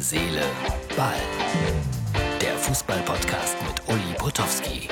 Seele, Ball. Der Fußball-Podcast mit Uli Potowski.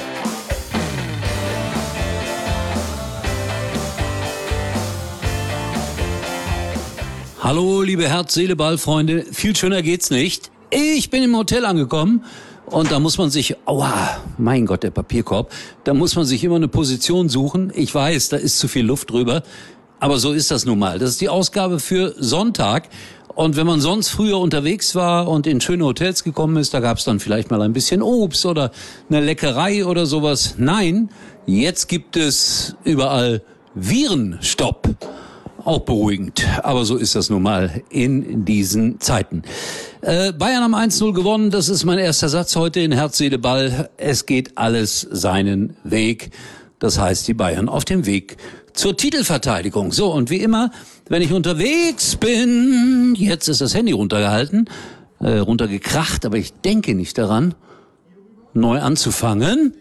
Hallo, liebe Herz-Seele-Ball-Freunde. Viel schöner geht's nicht. Ich bin im Hotel angekommen und da muss man sich, aua, mein Gott, der Papierkorb, da muss man sich immer eine Position suchen. Ich weiß, da ist zu viel Luft drüber, aber so ist das nun mal. Das ist die Ausgabe für Sonntag. Und wenn man sonst früher unterwegs war und in schöne Hotels gekommen ist, da gab's dann vielleicht mal ein bisschen Obst oder eine Leckerei oder sowas. Nein, jetzt gibt es überall Virenstopp. Auch beruhigend, aber so ist das nun mal in diesen Zeiten. Bayern haben 1-0 gewonnen, das ist mein erster Satz heute in Herz, Seele, Ball. Es geht alles seinen Weg. Das heißt, die Bayern auf dem Weg zur Titelverteidigung. So, und wie immer, wenn ich unterwegs bin, jetzt ist das Handy runtergekracht, aber ich denke nicht daran, neu anzufangen.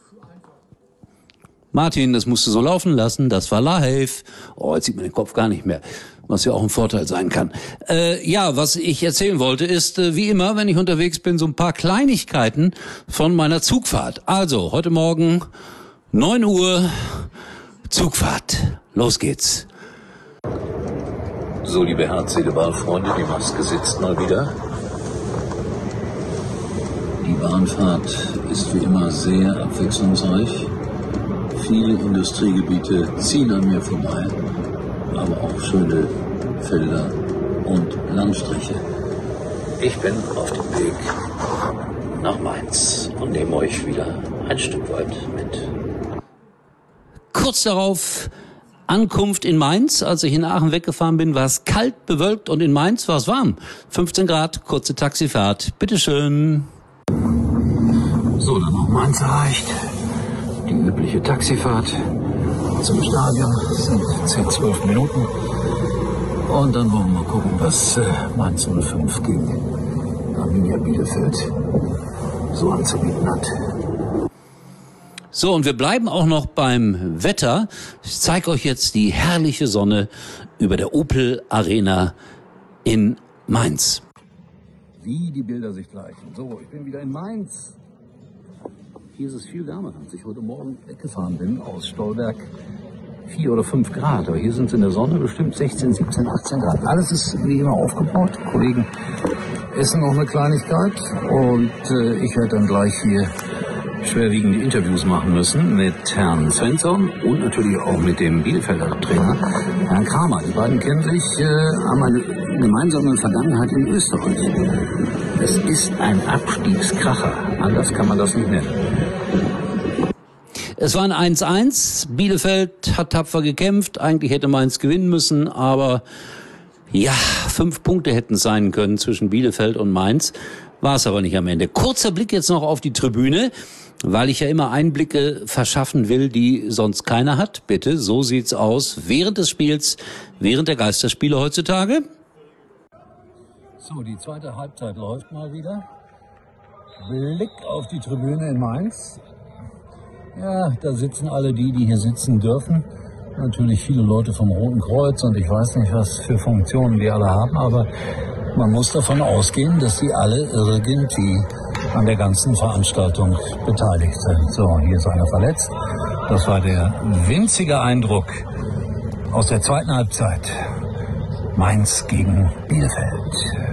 Martin, das musst du so laufen lassen, das war live. Oh, jetzt sieht man den Kopf gar nicht mehr, was ja auch ein Vorteil sein kann. Was ich erzählen wollte, ist, wie immer, wenn ich unterwegs bin, so ein paar Kleinigkeiten von meiner Zugfahrt. Also, heute Morgen, 9 Uhr, Zugfahrt. Los geht's. So, liebe Herz-Seele-Ball-Freunde, die Maske sitzt mal wieder. Die Bahnfahrt ist wie immer sehr abwechslungsreich. Viele Industriegebiete ziehen an mir vorbei, aber auch schöne Felder und Landstriche. Ich bin auf dem Weg nach Mainz und nehme euch wieder ein Stück weit mit. Kurz darauf Ankunft in Mainz. Als ich in Aachen weggefahren bin, war es kalt, bewölkt und in Mainz war es warm. 15 Grad, kurze Taxifahrt. Bitteschön. So, dann noch Mainz erreicht. Die übliche Taxifahrt zum Stadion sind 10-12 Minuten. Und dann wollen wir mal gucken, was Mainz 05 gegen Arminia Bielefeld so anzubieten hat. So, und wir bleiben auch noch beim Wetter. Ich zeige euch jetzt die herrliche Sonne über der Opel Arena in Mainz. Wie die Bilder sich gleichen. So, ich bin wieder in Mainz. Hier ist es viel wärmer, als ich heute Morgen weggefahren bin aus Stolberg. 4 oder 5 Grad, aber hier sind es in der Sonne bestimmt 16, 17, 18 Grad. Alles ist wie immer aufgebaut. Die Kollegen essen noch eine Kleinigkeit und ich werde dann gleich hier schwerwiegende Interviews machen müssen mit Herrn Svensson und natürlich auch mit dem Bielefelder Trainer, Herrn Kramer. Die beiden kennen sich, haben eine gemeinsame Vergangenheit in Österreich. Es ist ein Abstiegskracher, anders kann man das nicht nennen. Es war ein 1-1, Bielefeld hat tapfer gekämpft, eigentlich hätte Mainz gewinnen müssen, aber ja, 5 Punkte hätten es sein können zwischen Bielefeld und Mainz, war es aber nicht am Ende. Kurzer Blick jetzt noch auf die Tribüne, weil ich ja immer Einblicke verschaffen will, die sonst keiner hat. Bitte, so sieht's aus während des Spiels, während der Geisterspiele heutzutage. So, die zweite Halbzeit läuft mal wieder. Blick auf die Tribüne in Mainz. Ja, da sitzen alle die hier sitzen dürfen. Natürlich viele Leute vom Roten Kreuz und ich weiß nicht, was für Funktionen die alle haben, aber man muss davon ausgehen, dass sie alle irgendwie an der ganzen Veranstaltung beteiligt sind. So, hier ist einer verletzt. Das war der winzige Eindruck aus der zweiten Halbzeit. Mainz gegen Bielefeld.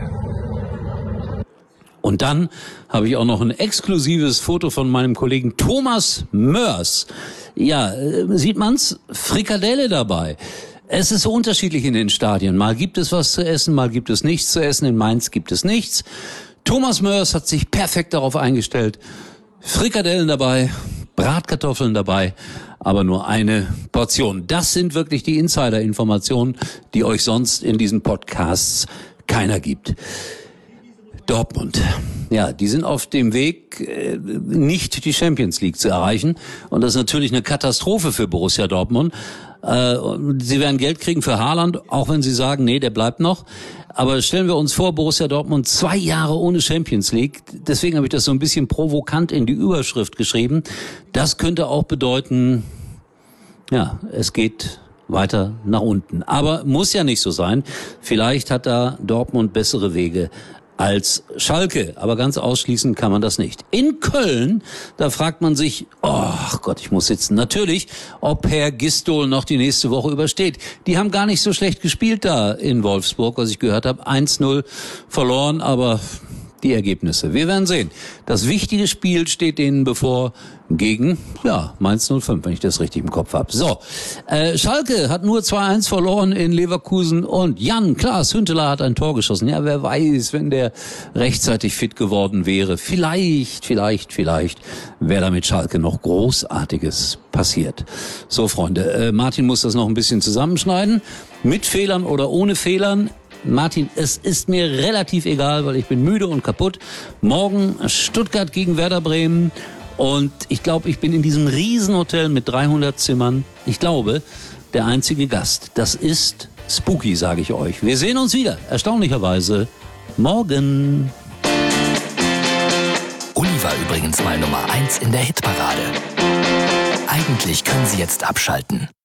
Und dann habe ich auch noch ein exklusives Foto von meinem Kollegen Thomas Mörs. Ja, sieht man's? Frikadelle dabei. Es ist so unterschiedlich in den Stadien. Mal gibt es was zu essen, mal gibt es nichts zu essen. In Mainz gibt es nichts. Thomas Mörs hat sich perfekt darauf eingestellt. Frikadellen dabei, Bratkartoffeln dabei, aber nur eine Portion. Das sind wirklich die Insider-Informationen, die euch sonst in diesen Podcasts keiner gibt. Dortmund. Ja, die sind auf dem Weg, nicht die Champions League zu erreichen. Und das ist natürlich eine Katastrophe für Borussia Dortmund. Sie werden Geld kriegen für Haaland, auch wenn sie sagen, nee, der bleibt noch. Aber stellen wir uns vor, Borussia Dortmund 2 Jahre ohne Champions League. Deswegen habe ich das so ein bisschen provokant in die Überschrift geschrieben. Das könnte auch bedeuten, ja, es geht weiter nach unten. Aber muss ja nicht so sein. Vielleicht hat da Dortmund bessere Wege als Schalke. Aber ganz ausschließen kann man das nicht. In Köln, da fragt man sich, oh Gott, ich muss sitzen. Natürlich, ob Herr Gistol noch die nächste Woche übersteht. Die haben gar nicht so schlecht gespielt da in Wolfsburg, was ich gehört habe. 1-0 verloren, aber die Ergebnisse. Wir werden sehen. Das wichtige Spiel steht denen bevor gegen, Mainz 05, wenn ich das richtig im Kopf habe. So, Schalke hat nur 2-1 verloren in Leverkusen und Jan-Klaas Hünteler hat ein Tor geschossen. Ja, wer weiß, wenn der rechtzeitig fit geworden wäre. Vielleicht wäre da mit Schalke noch Großartiges passiert. So, Freunde, Martin muss das noch ein bisschen zusammenschneiden. Mit Fehlern oder ohne Fehlern. Martin, es ist mir relativ egal, weil ich bin müde und kaputt. Morgen Stuttgart gegen Werder Bremen und ich glaube, ich bin in diesem Riesenhotel mit 300 Zimmern. Ich glaube, der einzige Gast. Das ist spooky, sage ich euch. Wir sehen uns wieder, erstaunlicherweise, morgen. Uli war übrigens mal Nummer 1 in der Hitparade. Eigentlich können Sie jetzt abschalten.